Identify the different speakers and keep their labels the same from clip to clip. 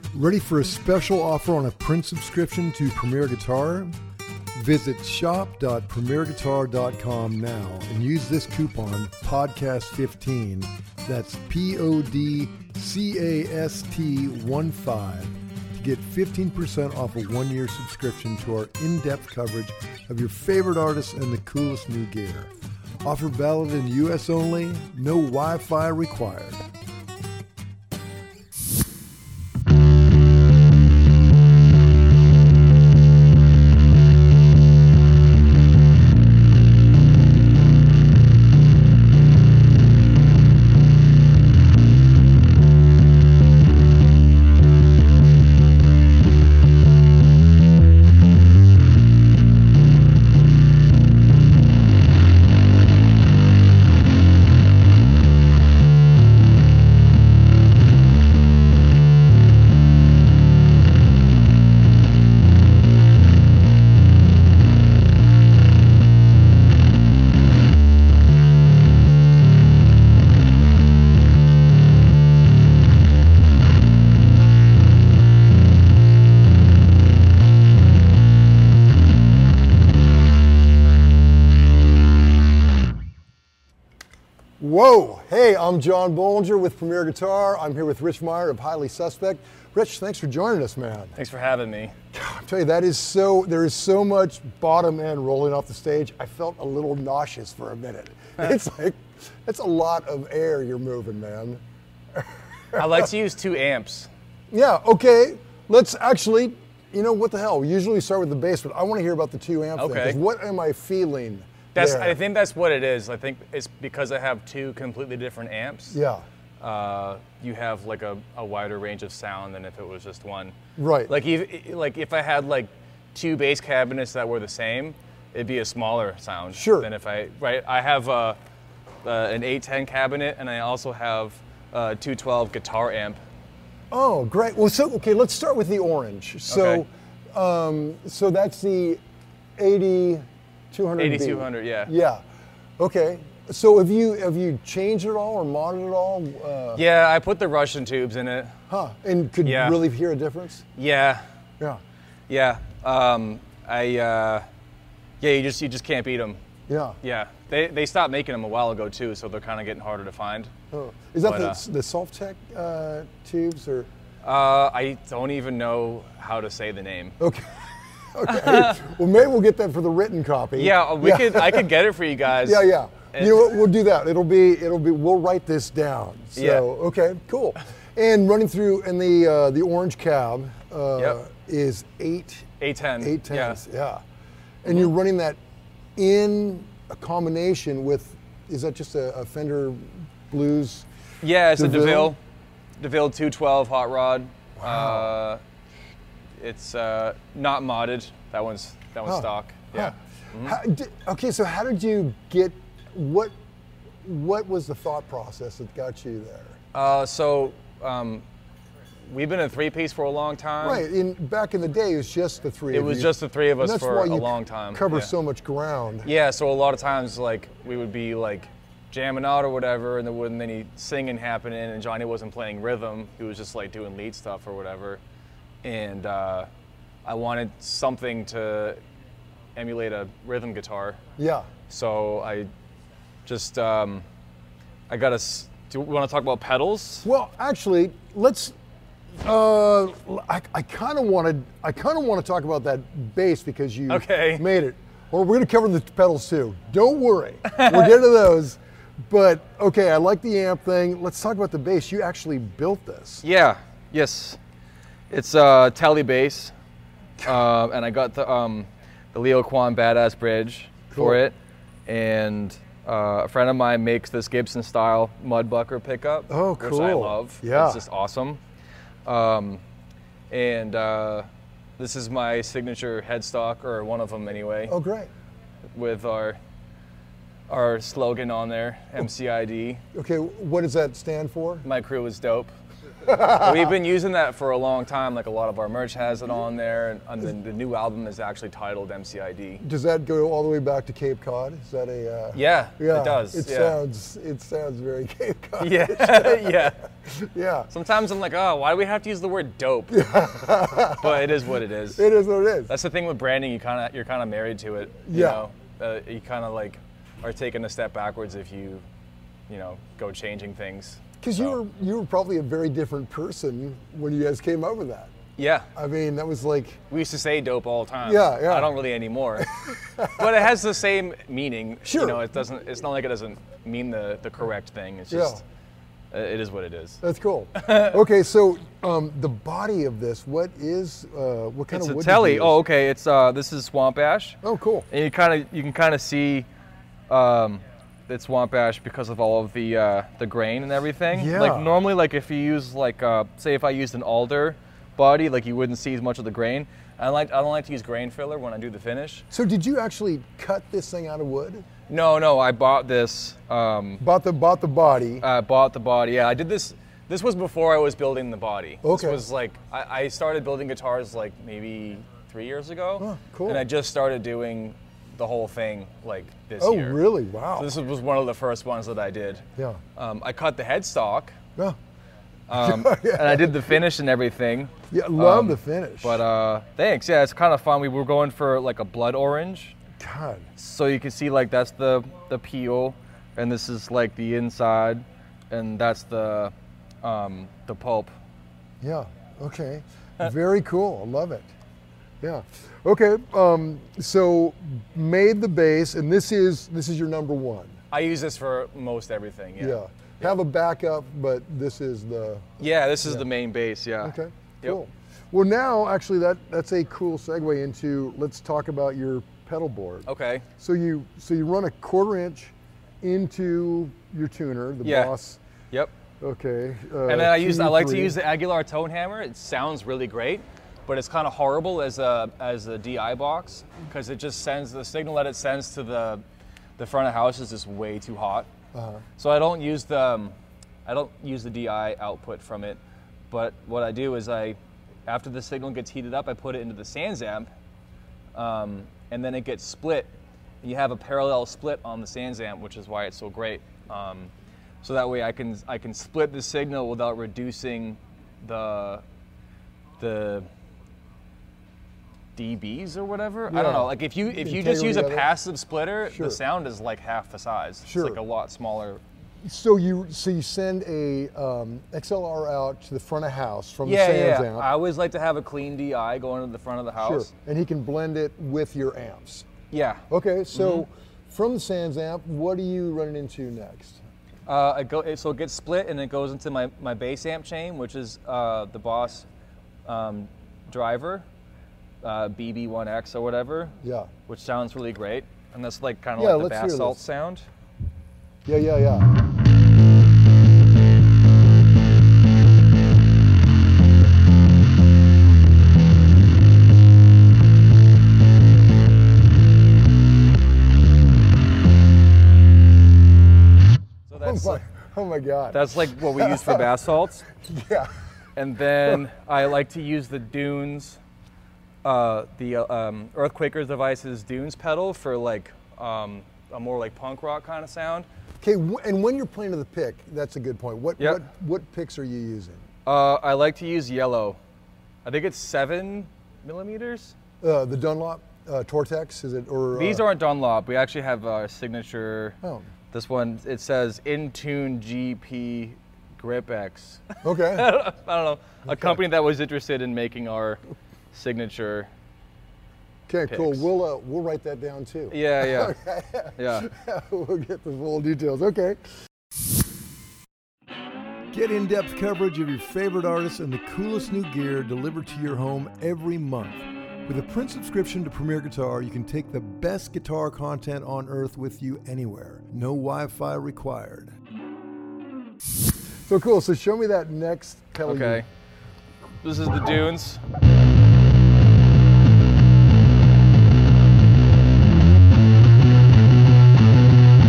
Speaker 1: Ready for a special offer on a print subscription to Premier Guitar? Visit shop.premierguitar.com now and use this coupon PODCAST15, that's PODCAST15, to get 15% off a one-year subscription to our in-depth coverage of your favorite artists and the coolest new gear. Offer valid in the U.S. only, no Wi-Fi required. Whoa! Hey, I'm John Bollinger with Premier Guitar. I'm here with Rich Meyer of Highly Suspect. Rich, thanks for joining us, man.
Speaker 2: Thanks for having me.
Speaker 1: I tell you, there is so much bottom end rolling off the stage. I felt a little nauseous for a minute. It's like, it's a lot of air you're moving, man.
Speaker 2: I like to use 2 amps.
Speaker 1: Yeah, okay. Let's actually, you know, what the hell? We usually start with the bass, but I want to hear about the 2 amp thing. 'Cause what am I feeling?
Speaker 2: I think that's what it is. I think it's because I have 2 completely different amps.
Speaker 1: Yeah.
Speaker 2: You have like a wider range of sound than if it was just one.
Speaker 1: Right.
Speaker 2: Like if I had like 2 bass cabinets that were the same, it'd be a smaller sound.
Speaker 1: Sure.
Speaker 2: Than if I have an 810 cabinet, and I also have a 212 guitar amp.
Speaker 1: Oh, great. Well, let's start with the orange. So, so that's the 8200.
Speaker 2: 8200, yeah.
Speaker 1: Yeah. Okay. So have you changed it all or modded it all?
Speaker 2: Yeah, I put the Russian tubes in it.
Speaker 1: Huh. And could you really hear a difference?
Speaker 2: Yeah.
Speaker 1: Yeah.
Speaker 2: Yeah. You just can't beat them.
Speaker 1: Yeah.
Speaker 2: Yeah. They stopped making them a while ago too, so they're kind of getting harder to find.
Speaker 1: Oh. Is that the Solftech tubes or?
Speaker 2: I don't even know how to say the name.
Speaker 1: Okay. Okay. Well, maybe we'll get that for the written copy.
Speaker 2: Yeah, I could get it for you guys.
Speaker 1: Yeah, yeah. You know what? We'll do that. It'll be. We'll write this down. So okay, cool. And running through, and the orange cab is
Speaker 2: 810.
Speaker 1: 810s. Yeah. And you're running that in a combination with. Is that just a Fender Blues?
Speaker 2: Yeah, it's a DeVille 212 hot rod.
Speaker 1: Wow.
Speaker 2: It's not modded. That one's stock. Yeah.
Speaker 1: Okay, so how did you get? What was the thought process that got you there?
Speaker 2: We've been a 3-piece for a long time.
Speaker 1: Right. Back in the day, it was just the 3 of you.
Speaker 2: It was just the 3 of us for a long time.
Speaker 1: Cover so much ground.
Speaker 2: Yeah. So a lot of times, like we would be like jamming out or whatever, and there wasn't any singing happening, and Johnny wasn't playing rhythm. He was just like doing lead stuff or whatever. And I wanted something to emulate a rhythm guitar.
Speaker 1: Yeah.
Speaker 2: So I just I got do you want to talk about pedals?
Speaker 1: Well, actually, let's. I kind of want to talk about that bass because you made it. Well, we're going to cover the pedals too. Don't worry, we'll get to those. But okay, I like the amp thing. Let's talk about the bass. You actually built this.
Speaker 2: Yeah. Yes. It's a Tele bass, and I got the Leo Kwan Badass Bridge for it, and a friend of mine makes this Gibson style mudbucker pickup, which I love.
Speaker 1: Yeah,
Speaker 2: it's just awesome. And this is my signature headstock, or one of them anyway.
Speaker 1: Oh, great!
Speaker 2: With our slogan on there, MCID.
Speaker 1: Okay, what does that stand for?
Speaker 2: My crew is dope. We've been using that for a long time. Like a lot of our merch has it on there, and then the new album is actually titled MCID.
Speaker 1: Does that go all the way back to Cape Cod? Is that a?
Speaker 2: Yeah, it does.
Speaker 1: It sounds very Cape Cod.
Speaker 2: Yeah, yeah,
Speaker 1: yeah.
Speaker 2: Sometimes I'm like, oh, why do we have to use the word dope? But it is what it is.
Speaker 1: It is what it is.
Speaker 2: That's the thing with branding. You're kind of married to it. You know? You kind of like are taking a step backwards if you go changing things.
Speaker 1: Because you were probably a very different person when you guys came up with that.
Speaker 2: Yeah.
Speaker 1: I mean, that was like...
Speaker 2: We used to say dope all the time.
Speaker 1: Yeah, yeah.
Speaker 2: I don't really anymore. But it has the same meaning.
Speaker 1: Sure.
Speaker 2: You know, it's not like it doesn't mean the correct thing. It's just, it is what it is.
Speaker 1: That's cool. Okay, so the body of this, what kind of wood?
Speaker 2: It's a telly. Oh, okay. It's this is swamp ash.
Speaker 1: Oh, cool.
Speaker 2: And you can kind of see it's swamp ash because of all of the grain and everything.
Speaker 1: Yeah.
Speaker 2: Like normally, like if you use like say if I used an alder body, like you wouldn't see as much of the grain. I don't like to use grain filler when I do the finish.
Speaker 1: So did you actually cut this thing out of wood?
Speaker 2: No, I bought this.
Speaker 1: Bought the body.
Speaker 2: Bought the body. Yeah, I did this. This was before I was building the body.
Speaker 1: Okay.
Speaker 2: This was like I started building guitars like maybe 3 years ago.
Speaker 1: Oh, cool.
Speaker 2: And I just started doing the whole thing like this year.
Speaker 1: Oh, really? Wow.
Speaker 2: So this was one of the first ones that I did.
Speaker 1: Yeah.
Speaker 2: I cut the headstock.
Speaker 1: Yeah.
Speaker 2: And I did the finish and everything.
Speaker 1: Yeah, love the finish.
Speaker 2: But thanks. Yeah, it's kind of fun. We were going for like a blood orange.
Speaker 1: God.
Speaker 2: So you can see like that's the peel, and this is like the inside, and that's the pulp.
Speaker 1: Yeah. Okay. Very cool. I love it. Yeah. Okay. So made the base, and this is your number one.
Speaker 2: I use this for most everything. Yeah.
Speaker 1: Have a backup, but this is the.
Speaker 2: Yeah, this is the main base. Yeah.
Speaker 1: Okay.
Speaker 2: Yep.
Speaker 1: Cool. Well, now actually that's a cool segue into let's talk about your pedal board.
Speaker 2: Okay.
Speaker 1: So you run a 1/4 inch into your tuner, the Boss.
Speaker 2: Yep.
Speaker 1: Okay.
Speaker 2: And then I like to use the Aguilar tone hammer. It sounds really great, but it's kind of horrible as a DI box because it just sends the signal that it sends to the front of house is just way too hot. So I don't use the DI output from it, but what I do is after the signal gets heated up, I put it into the SansAmp, and then it gets split. You have a parallel split on the SansAmp, which is why it's so great. So that way I can split the signal without reducing the dBs or whatever.
Speaker 1: Yeah.
Speaker 2: I don't know. Like if you just use a
Speaker 1: Integrity of it.
Speaker 2: passive splitter,
Speaker 1: Sure.
Speaker 2: the sound is like half the size.
Speaker 1: Sure.
Speaker 2: It's like a lot smaller.
Speaker 1: So you send a XLR out to the front of house from the
Speaker 2: Yeah.
Speaker 1: SansAmp.
Speaker 2: I always like to have a clean DI going to the front of the house.
Speaker 1: Sure. And he can blend it with your amps.
Speaker 2: Yeah.
Speaker 1: Okay. So from the SansAmp, what are you running into next?
Speaker 2: So it gets split and it goes into my bass amp chain, which is the Boss driver, BB1X or whatever.
Speaker 1: Yeah.
Speaker 2: Which sounds really great, and that's like kind of
Speaker 1: Yeah,
Speaker 2: like the
Speaker 1: let's hear
Speaker 2: basalt
Speaker 1: this.
Speaker 2: sound.
Speaker 1: Yeah.
Speaker 2: So that's
Speaker 1: Oh my God.
Speaker 2: that's like what we use for basalts.
Speaker 1: Yeah.
Speaker 2: And then I like to use the Dunes, the Earthquakers Devices Dunes pedal for like a more like punk rock kind of sound.
Speaker 1: Okay, and when you're playing to the pick, that's a good point. What picks are you using?
Speaker 2: I like to use yellow. I think it's 7 millimeters.
Speaker 1: The Dunlop Tortex, is it? Or
Speaker 2: These aren't Dunlop. We actually have our signature.
Speaker 1: Oh.
Speaker 2: This one, it says Intune GP Grip X.
Speaker 1: Okay.
Speaker 2: I don't know. A company that was interested in making our signature.
Speaker 1: Okay, cool.
Speaker 2: Picks.
Speaker 1: We'll write that down too.
Speaker 2: Yeah.
Speaker 1: Okay.
Speaker 2: Yeah.
Speaker 1: We'll get the full details. Okay.
Speaker 3: Get in-depth coverage of your favorite artists and the coolest new gear delivered to your home every month. With a print subscription to Premier Guitar, you can take the best guitar content on earth with you anywhere. No Wi-Fi required.
Speaker 1: So cool. So show me that next pedal.
Speaker 2: Okay. This is the Dunes.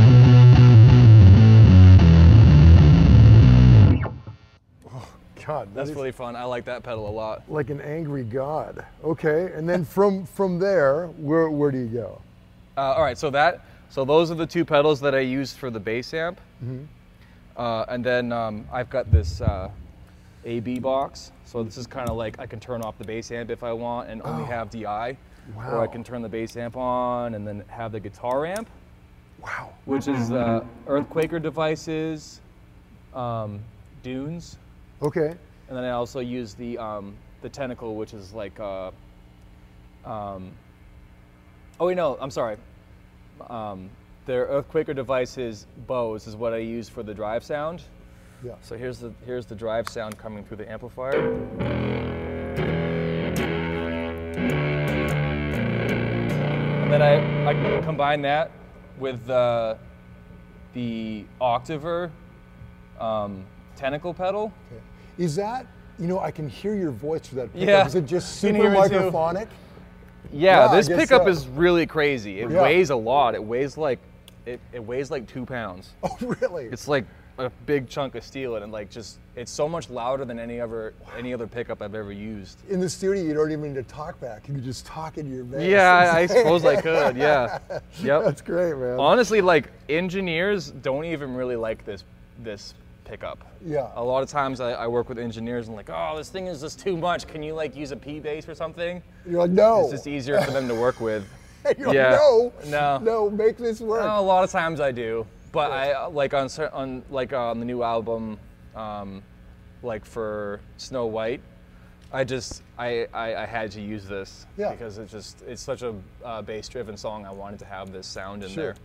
Speaker 1: God,
Speaker 2: That's really fun. I like that pedal a lot.
Speaker 3: Like an angry god. Okay, and then from there, where do you go?
Speaker 2: All right, so those are the two pedals that I used for the bass amp. And then I've got this AB box. So this is kind of like I can turn off the bass amp if I want and only have DI.
Speaker 3: Wow.
Speaker 2: Or I can turn the bass amp on and then have the guitar amp.
Speaker 3: Wow.
Speaker 2: Which is Earthquaker Devices, Dunes.
Speaker 3: Okay.
Speaker 2: And then I also use the Tentacle, which is like oh wait, no, I'm sorry. The Earthquaker Devices Bose is what I use for the drive sound.
Speaker 3: Yeah.
Speaker 2: So here's the drive sound coming through the amplifier. And then I combine that with the Octaver Tentacle pedal.
Speaker 3: Okay. Is that, I can hear your voice for that pickup.
Speaker 2: Yeah.
Speaker 3: Is it just
Speaker 2: Can
Speaker 3: super
Speaker 2: hear it too.
Speaker 3: microphonic?
Speaker 2: Yeah,
Speaker 3: I
Speaker 2: this
Speaker 3: guess
Speaker 2: pickup
Speaker 3: so.
Speaker 2: is really crazy. It
Speaker 3: Yeah.
Speaker 2: weighs a lot. It weighs like 2 pounds.
Speaker 3: Oh, really?
Speaker 2: It's like a big chunk of steel, and it's so much louder than any other pickup I've ever used.
Speaker 3: In the studio, you don't even need to talk back. You can just talk into your bass.
Speaker 2: Yeah, I suppose I could. Yeah. Yep.
Speaker 3: That's great, man.
Speaker 2: Honestly, like engineers don't even really like this pickup.
Speaker 3: Yeah.
Speaker 2: A lot of times I work with engineers and like, oh, this thing is just too much. Can you like use a P bass or something?
Speaker 3: You're like, no.
Speaker 2: It's just easier for them to work with.
Speaker 3: You're
Speaker 2: Yeah.
Speaker 3: like, no, make this work.
Speaker 2: A lot of times I do, but I like on the new album, like for Snow White, I had to use this because it's such a bass-driven song. I wanted to have this sound in there.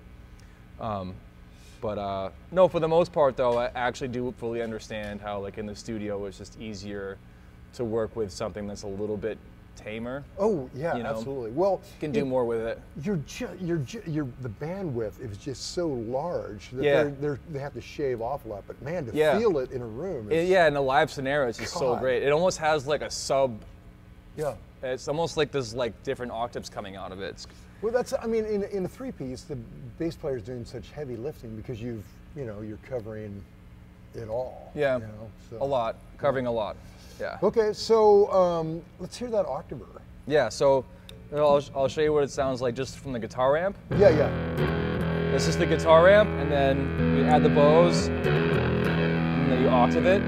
Speaker 2: But no, for the most part though, I actually do fully understand how like in the studio it's just easier to work with something that's a little bit tamer.
Speaker 3: Oh yeah, absolutely. Well,
Speaker 2: you can do more with it.
Speaker 3: The bandwidth is just so large that they have to shave off a lot. But man, to feel it in a room.
Speaker 2: In a live scenario, it's just so great. It almost has like a sub.
Speaker 3: Yeah.
Speaker 2: It's almost like there's like different octaves coming out of it.
Speaker 3: Well, in a three-piece, the bass player's doing such heavy lifting because you're covering it all.
Speaker 2: Yeah.
Speaker 3: So.
Speaker 2: A lot, covering a lot. Yeah.
Speaker 3: Okay, so let's hear that Octaver.
Speaker 2: Yeah, so I'll show you what it sounds like just from the guitar amp.
Speaker 3: Yeah.
Speaker 2: This is the guitar amp, and then you add the Bose, and then you octave it.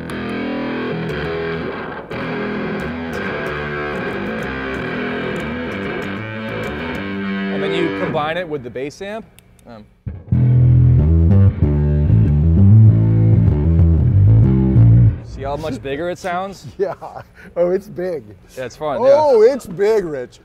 Speaker 2: And then you combine it with the bass amp. See how much bigger it sounds?
Speaker 3: Yeah. Oh, it's big.
Speaker 2: Yeah, it's fun.
Speaker 3: Oh, it's big, Rich.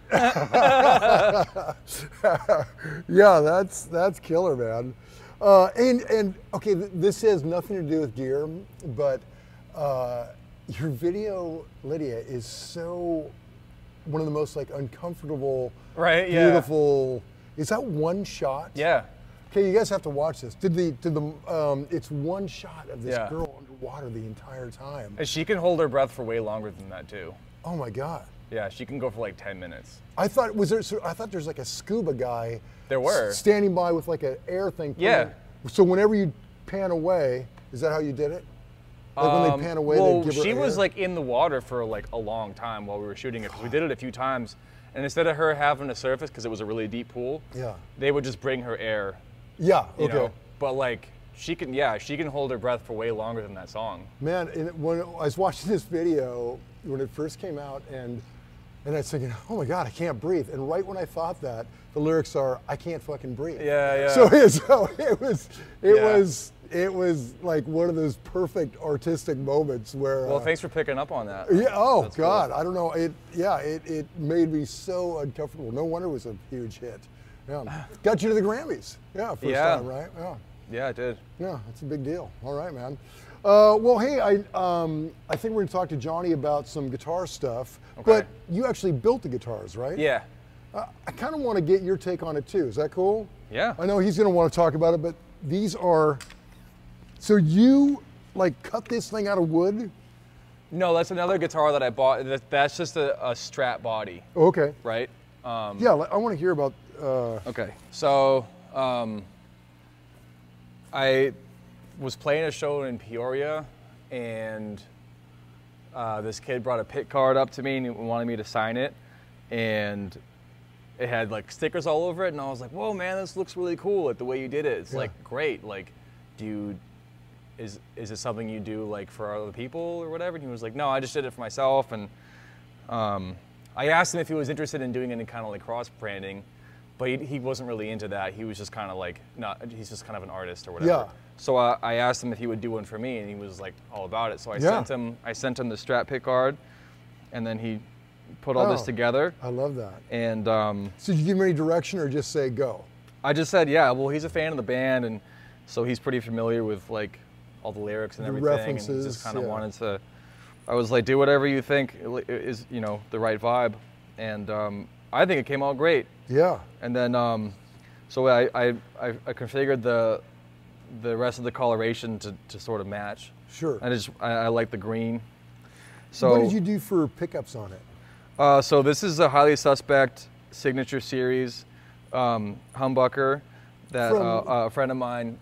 Speaker 3: Yeah, that's killer, man. And okay, this has nothing to do with gear, but your video, Lydia, is so one of the most like uncomfortable, beautiful. Is that one shot?
Speaker 2: Yeah.
Speaker 3: Okay, you guys have to watch this. It's one shot of this girl underwater the entire time.
Speaker 2: And she can hold her breath for way longer than that too.
Speaker 3: Oh my God.
Speaker 2: Yeah, she can go for like 10 minutes.
Speaker 3: I thought there's like a scuba guy.
Speaker 2: There were.
Speaker 3: Standing by with like an air thing.
Speaker 2: Yeah.
Speaker 3: So whenever you pan away, is that how you did it? Like when they pan away, they give her
Speaker 2: she
Speaker 3: air?
Speaker 2: was like in the water for like a long time while we were shooting it because we did it a few times. And instead of her having to surface because it was a really deep pool, they would just bring her air.
Speaker 3: Yeah.
Speaker 2: You
Speaker 3: Okay.
Speaker 2: know? But like she can hold her breath for way longer than that song.
Speaker 3: Man, when I was watching this video when it first came out, and I was thinking, oh my God, I can't breathe. And right when I thought that, the lyrics are, I can't fucking breathe.
Speaker 2: Yeah.
Speaker 3: So it was like one of those perfect artistic moments where.
Speaker 2: Well, thanks for picking up on that.
Speaker 3: Yeah. Oh
Speaker 2: That's
Speaker 3: God,
Speaker 2: cool.
Speaker 3: I don't know. It made me so uncomfortable. No wonder it was a huge hit. Yeah. Got you to the Grammys. Yeah. First time, right? Yeah.
Speaker 2: Yeah, it did.
Speaker 3: Yeah, that's a big deal. All right, man. Well, hey, I think we're going to talk to Johnny about some guitar stuff.
Speaker 2: Okay.
Speaker 3: But you actually built the guitars, right?
Speaker 2: Yeah.
Speaker 3: I kind of want to get your take on it too. Is that cool?
Speaker 2: Yeah.
Speaker 3: I know he's going to want to talk about it, but these are. So you like cut this thing out of wood?
Speaker 2: No, that's another guitar that I bought. That's just a Strat body.
Speaker 3: Okay.
Speaker 2: Right.
Speaker 3: Yeah, I want to hear about.
Speaker 2: Okay, so I was playing a show in Peoria, and this kid brought a pick card up to me and he wanted me to sign it, and it had like stickers all over it, and I was like, whoa man, this looks really cool, like the way you did it. It's like great. Like, is it something you do like for other people or whatever? And he was like, no, I just did it for myself. And I asked him if he was interested in doing any kind of like cross branding, but he wasn't really into that. He was just kind of like, he's just kind of an artist or whatever.
Speaker 3: Yeah.
Speaker 2: So I asked him if he would do one for me, and he was like all about it. So I sent him the Strat pick card, and then he put all this together.
Speaker 3: I love that.
Speaker 2: And
Speaker 3: so did you give him any direction or just say go?
Speaker 2: I just said, yeah, well, he's a fan of the band, and so he's pretty familiar with like all the lyrics and everything.
Speaker 3: References,
Speaker 2: and he just kind of wanted to, I was like, do whatever you think is, the right vibe. And I think it came out great.
Speaker 3: Yeah.
Speaker 2: And then, so I configured the rest of the coloration to sort of match.
Speaker 3: Sure.
Speaker 2: I like the green. So
Speaker 3: what did you do for pickups on it?
Speaker 2: So this is a Highly Suspect Signature Series humbucker that a friend of mine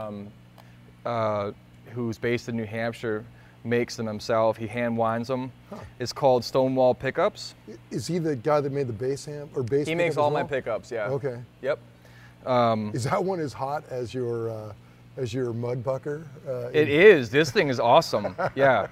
Speaker 2: who's based in New Hampshire makes them himself. He hand winds them. Huh. It's called Stonewall Pickups.
Speaker 3: Is he the guy that made the bass amp or bass?
Speaker 2: He makes all my pickups. Yeah.
Speaker 3: Okay.
Speaker 2: Yep.
Speaker 3: Is that one as hot as your Mudbucker?
Speaker 2: It is. This thing is awesome. Yeah.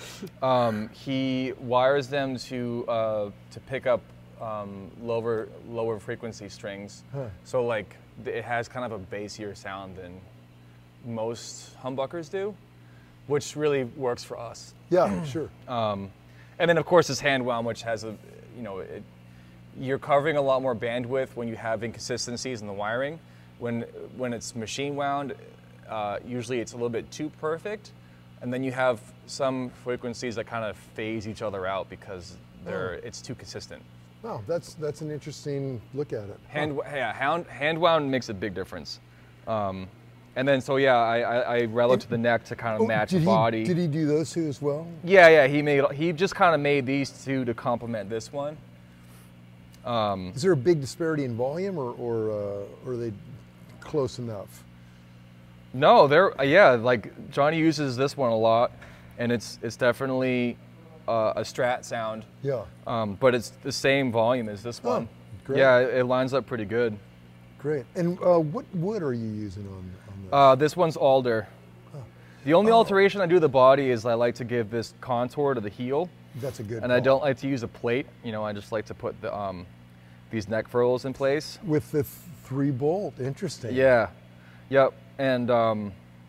Speaker 2: He wires them to pick up lower frequency strings. Huh. So like it has kind of a bassier sound than most humbuckers do, which really works for us.
Speaker 3: Yeah, sure.
Speaker 2: And then of course this hand wound, which has you're covering a lot more bandwidth when you have inconsistencies in the wiring. When it's machine wound, usually it's a little bit too perfect, and then you have some frequencies that kind of phase each other out because it's too consistent.
Speaker 3: Oh, that's an interesting look at it.
Speaker 2: Hand wound makes a big difference. And then I reloed to the neck to kind of match the body.
Speaker 3: Did he do those two as well?
Speaker 2: Yeah. He just kind of made these two to complement this one.
Speaker 3: Is there a big disparity in volume, or are they close enough?
Speaker 2: No, like Johnny uses this one a lot, and it's definitely a Strat sound.
Speaker 3: Yeah.
Speaker 2: But it's the same volume as this one.
Speaker 3: Great.
Speaker 2: Yeah, it lines up pretty good.
Speaker 3: Great. And what wood are you using on this?
Speaker 2: This one's alder. Oh. The only alteration I do to the body is I like to give this contour to the heel.
Speaker 3: That's a good
Speaker 2: And I don't like to use a plate. I just like to put these neck furls in place.
Speaker 3: With the 3-bolt, interesting.
Speaker 2: Yeah, yep. And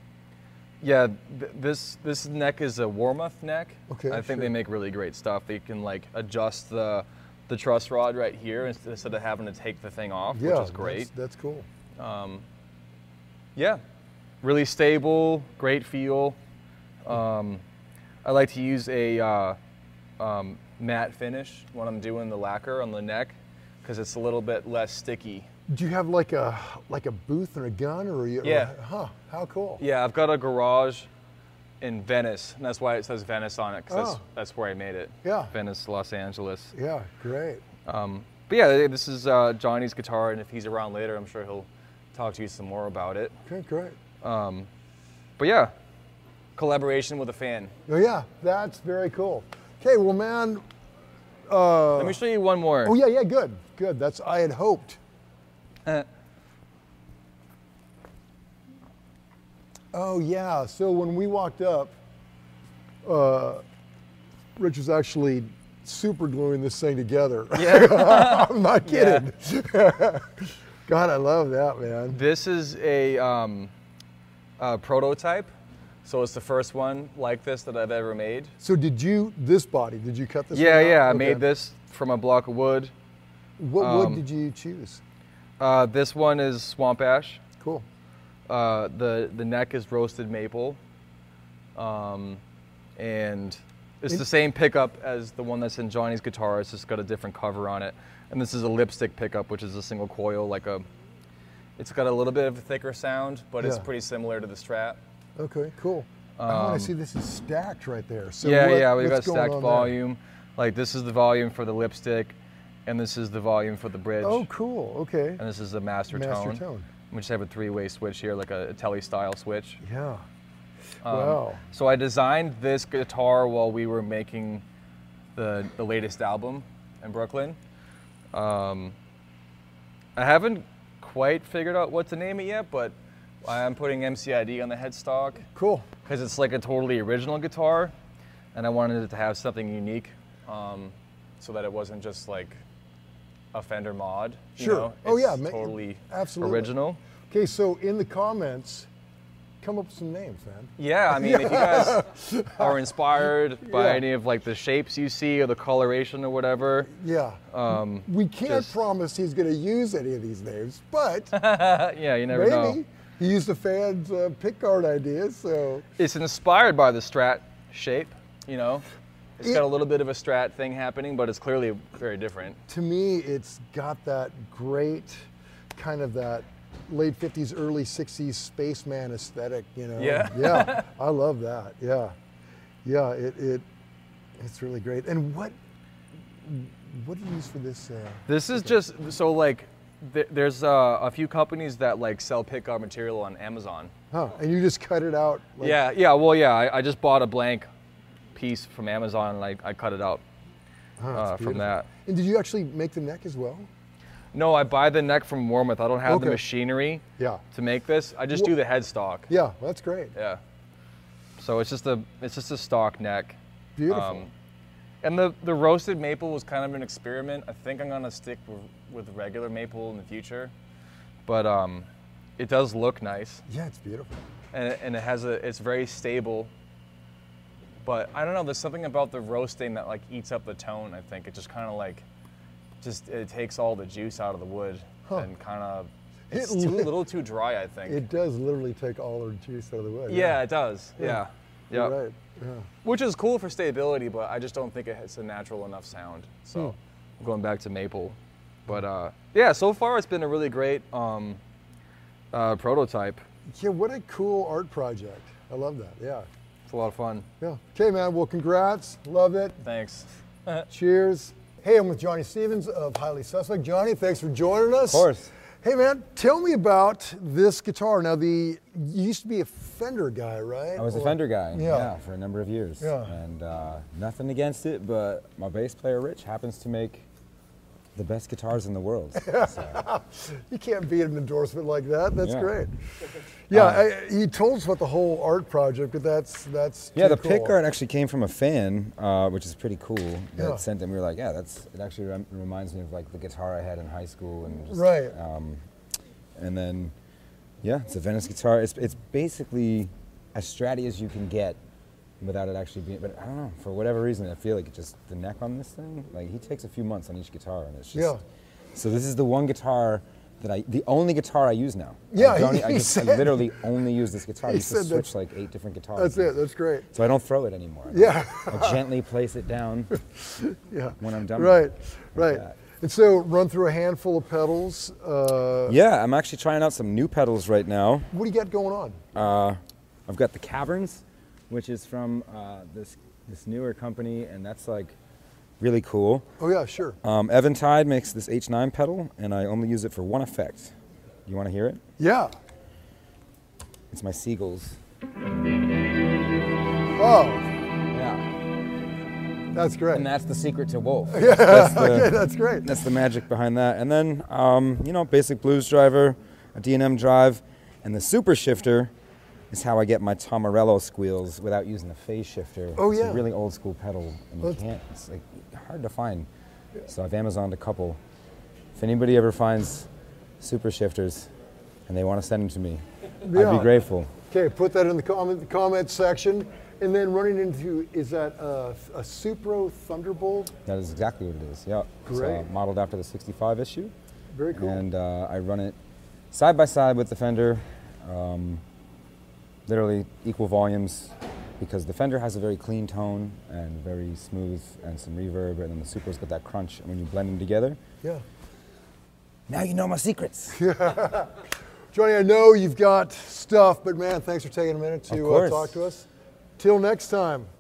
Speaker 2: this neck is a Warmoth neck.
Speaker 3: Okay,
Speaker 2: I think they make really great stuff. They can like adjust the truss rod right here instead of having to take the thing off, which is great.
Speaker 3: That's cool.
Speaker 2: Yeah, really stable, great feel. I like to use a matte finish when I'm doing the lacquer on the neck because it's a little bit less sticky.
Speaker 3: Do you have like a booth and a gun, or you?
Speaker 2: Yeah.
Speaker 3: How cool.
Speaker 2: Yeah, I've got a garage in Venice, and that's why it says Venice on it, because that's where I made it.
Speaker 3: Yeah.
Speaker 2: Venice, Los Angeles.
Speaker 3: Yeah, great.
Speaker 2: But yeah, this is Johnny's guitar, and if he's around later, I'm sure he'll talk to you some more about it.
Speaker 3: Okay, great.
Speaker 2: But yeah, collaboration with a fan.
Speaker 3: Oh yeah, that's very cool. Okay, well, man.
Speaker 2: Let me show you one more.
Speaker 3: Oh yeah, good. That's I had hoped. Oh yeah, so when we walked up, Rich was actually super gluing this thing together.
Speaker 2: Yeah.
Speaker 3: I'm not kidding. Yeah. God, I love that, man.
Speaker 2: This is a prototype, so it's the first one like this that I've ever made.
Speaker 3: So did you cut this one
Speaker 2: out?
Speaker 3: Yeah,
Speaker 2: I made this from a block of wood.
Speaker 3: What wood did you choose?
Speaker 2: This one is swamp ash.
Speaker 3: Cool.
Speaker 2: The neck is roasted maple, and it's the same pickup as the one that's in Johnny's guitar. It's just got a different cover on it. And this is a lipstick pickup, which is a single coil, it's got a little bit of a thicker sound, but it's pretty similar to the Strat.
Speaker 3: Okay, cool. I see this is stacked right there. So
Speaker 2: we've got stacked volume. Like this is the volume for the lipstick, and this is the volume for the bridge.
Speaker 3: Oh, cool. Okay.
Speaker 2: And this is the master tone. We just have a 3-way switch here, like a Tele style switch.
Speaker 3: Yeah.
Speaker 1: Wow.
Speaker 2: So I designed this guitar while we were making the latest album in Brooklyn. I haven't quite figured out what to name it yet, but I'm putting MCID on the headstock.
Speaker 1: Cool.
Speaker 2: Because it's like a totally original guitar, and I wanted it to have something unique, so that it wasn't just like a Fender mod. You
Speaker 1: Sure.
Speaker 2: know?
Speaker 1: Oh yeah,
Speaker 2: It's totally
Speaker 1: absolutely.
Speaker 2: original.
Speaker 1: Okay, so in the comments, come up with some names, man.
Speaker 2: Yeah, I mean, if you guys are inspired by
Speaker 1: Yeah.
Speaker 2: any of like the shapes you see or the coloration or whatever,
Speaker 1: Yeah. We can't
Speaker 2: just-
Speaker 1: promise he's going to use any of these names, but
Speaker 2: yeah, you never know.
Speaker 1: maybe. He used a fan's pickguard idea, so.
Speaker 2: It's inspired by the Strat shape, you know. It's
Speaker 1: It-
Speaker 2: got a little bit of a Strat thing happening, but it's clearly very different.
Speaker 1: To me, it's got that great kind of that late 50s, early 60s spaceman aesthetic, you know?
Speaker 2: Yeah.
Speaker 1: Yeah, I love that, yeah. Yeah, it's really great. And what do you use for this?
Speaker 2: This is just, so like, there's a few companies that like sell pickguard material on Amazon.
Speaker 1: Huh, and you just cut it out? Like,
Speaker 2: I just bought a blank piece from Amazon and I cut it out
Speaker 1: it's
Speaker 2: from
Speaker 1: beautiful.
Speaker 2: that.
Speaker 1: And did you actually make the neck as well?
Speaker 2: No, I buy the neck from Warmouth. I don't have the
Speaker 1: Okay.
Speaker 2: machinery
Speaker 1: Yeah.
Speaker 2: to make this. I just do the headstock.
Speaker 1: Yeah, that's great.
Speaker 2: Yeah. So it's just a stock neck.
Speaker 1: Beautiful.
Speaker 2: And the roasted maple was kind of an experiment. I think I'm gonna stick with regular maple in the future, but it does look nice,
Speaker 1: Yeah, it's beautiful.
Speaker 2: and it's very stable. But I don't know. There's something about the roasting that like eats up the tone. I think it just kind of like, it takes all the juice out of the wood and kind of it's a little too dry. I think.
Speaker 1: It does literally take all the juice out of the wood.
Speaker 2: Yeah, it does. Yeah.
Speaker 1: You're
Speaker 2: Yeah.
Speaker 1: right. Yeah.
Speaker 2: Which is cool for stability, but I just don't think it's a natural enough sound. So I'm going back to maple. But yeah, so far it's been a really great prototype.
Speaker 1: Yeah, what a cool art project. I love that. Yeah.
Speaker 2: It's a lot of fun.
Speaker 1: Yeah. Okay, man. Well, congrats. Love it.
Speaker 2: Thanks.
Speaker 1: Cheers. Hey, I'm with Johnny Stevens of Highly Suspect. Johnny, thanks for joining us.
Speaker 4: Of course.
Speaker 1: Hey, man, tell me about this guitar. Now, you used to be a Fender guy, right?
Speaker 4: I was a Fender guy,
Speaker 1: Yeah.
Speaker 4: for a number of years.
Speaker 1: Yeah.
Speaker 4: And nothing against it, but my bass player, Rich, happens to make the best guitars in the world. So,
Speaker 1: You can't beat an endorsement like that. That's
Speaker 4: Yeah.
Speaker 1: great. Yeah, he told us about the whole art project, but that's
Speaker 4: yeah,
Speaker 1: too
Speaker 4: the
Speaker 1: cool.
Speaker 4: pickguard actually came from a fan, which is pretty cool. That
Speaker 1: Yeah.
Speaker 4: sent him. We were like, it actually reminds me of like the guitar I had in high school, and just,
Speaker 1: Right.
Speaker 4: And then, yeah, it's a Venice guitar. It's basically as Stratty as you can get, without it actually being. But I don't know, for whatever reason, I feel like the neck on this thing. Like he takes a few months on each guitar, and it's just.
Speaker 1: Yeah.
Speaker 4: So this is the one guitar the only guitar I use now.
Speaker 1: Yeah,
Speaker 4: I literally only use this guitar. I
Speaker 1: he
Speaker 4: used to
Speaker 1: said
Speaker 4: switch
Speaker 1: that-
Speaker 4: like 8 different guitars.
Speaker 1: That's it. That's great.
Speaker 4: So I don't throw it anymore.
Speaker 1: Yeah.
Speaker 4: I gently place it down
Speaker 1: Yeah.
Speaker 4: when I'm done.
Speaker 1: Right.
Speaker 4: with it.
Speaker 1: Right.
Speaker 4: that.
Speaker 1: And so run through a handful of pedals.
Speaker 4: Yeah, I'm actually trying out some new pedals right now.
Speaker 1: What do you got going on?
Speaker 4: I've got the Caverns, which is from this newer company, and that's like really cool.
Speaker 1: Oh yeah, sure.
Speaker 4: Eventide makes this H9 pedal, and I only use it for one effect. You want to hear it?
Speaker 1: Yeah.
Speaker 4: It's my Seagulls.
Speaker 1: Oh,
Speaker 4: Yeah.
Speaker 1: that's great.
Speaker 4: And that's the secret to Wolf.
Speaker 1: Yeah.
Speaker 4: That's
Speaker 1: Okay, that's great.
Speaker 4: That's the magic behind that. And then, basic blues driver, a D&M drive, and the super shifter is how I get my Tom Morello squeals without using a phase shifter.
Speaker 1: Oh,
Speaker 4: It's
Speaker 1: yeah.
Speaker 4: a really old school pedal, and you can't, it's like hard to find. So I've Amazoned a couple. If anybody ever finds super shifters and they want to send them to me, I'd
Speaker 1: Yeah.
Speaker 4: be grateful.
Speaker 1: Okay, put that in the comment section. And then running into, is that a Supro Thunderbolt?
Speaker 4: That is exactly what it is, yeah.
Speaker 1: Great.
Speaker 4: It's modeled after the 65 issue.
Speaker 1: Very cool.
Speaker 4: And I run it side by side with the Fender, literally equal volumes, because the Fender has a very clean tone and very smooth and some reverb, and then the Supro's got that crunch. And when you blend them together,
Speaker 1: Yeah.
Speaker 4: now you know my secrets.
Speaker 1: Johnny, I know you've got stuff, but man, thanks for taking a minute
Speaker 4: Of
Speaker 1: to
Speaker 4: course.
Speaker 1: talk to us. Till next time.